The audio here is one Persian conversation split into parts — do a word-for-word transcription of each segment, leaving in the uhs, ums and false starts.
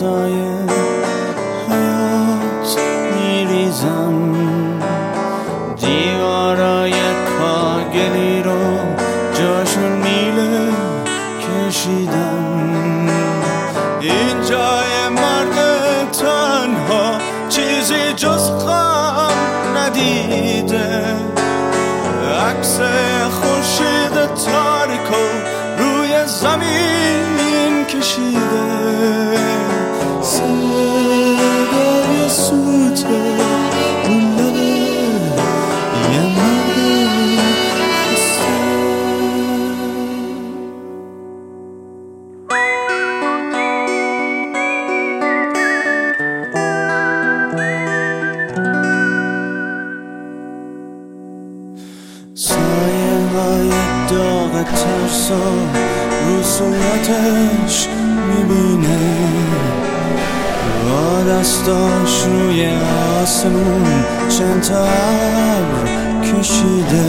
فردای حیات میریزم، دیوارای کاگلی رو جاشون میله کشیدم. این جای مرگ تنها چیزی جز غم ندیده، عکس خورشید تاریک روی زمین کشیده. صدای سوت اون لبه یه مرد خسته. سایه های داغ ترسا رو صورتش میبینه، با دستاش روی آسمون چند تا ابر کشیده.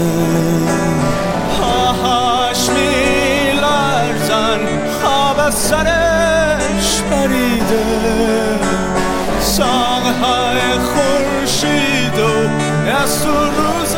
پاهاش میلرزن، خواب از سرش پریده. ساقه های خورشید و از تو روز